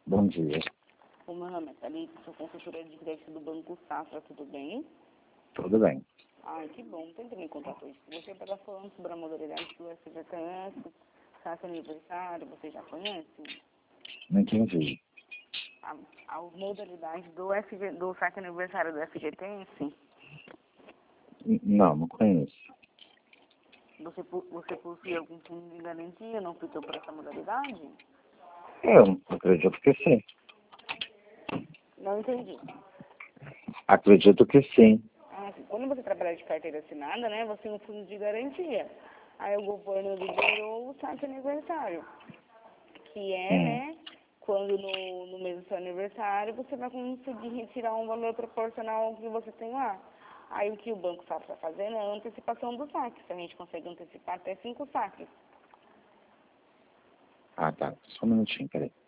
Bom dia. O meu nome é Thalita, sou consultora de crédito do Banco Safra, tudo bem? Tudo bem. Ai, que bom, tenta me contar hoje. Você está falando sobre a modalidade do FGTS, taxa aniversário, você já conhece? Não entendi. A modalidade do saque aniversário do FGTS? Não conheço. Você possui algum fundo de garantia, não optou por essa modalidade? Eu acredito que sim. Não entendi. Acredito que sim. Quando você trabalha de carteira assinada, né, você tem um fundo de garantia. Aí o governo liberou o saque aniversário, que é, né, quando no mês do seu aniversário você vai conseguir retirar um valor proporcional ao que você tem lá. Aí o que o Banco Safra está fazendo é a antecipação do saque. A gente consegue antecipar até 5 saques. Ah, tá. Só um minutinho, peraí.